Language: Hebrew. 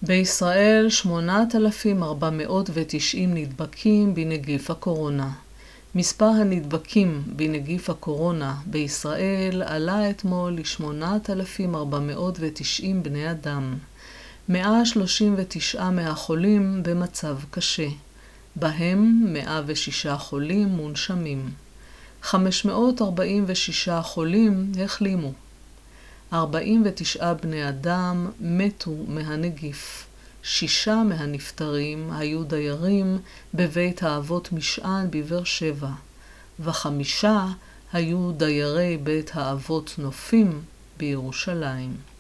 בישראל 8,490 נדבקים בנגיף הקורונה. מספר הנדבקים בנגיף הקורונה בישראל עלה אתמול ל-8,490 בני אדם. 139 מהחולים במצב קשה, בהם 106 חולים מונשמים. 546 חולים החלימו. 49 בני אדם מתו מהנגיף. 6 מהנפטרים היו דיירים בבית האבות משען בבאר שבע, ו5 היו דיירי בית האבות נופים בירושלים.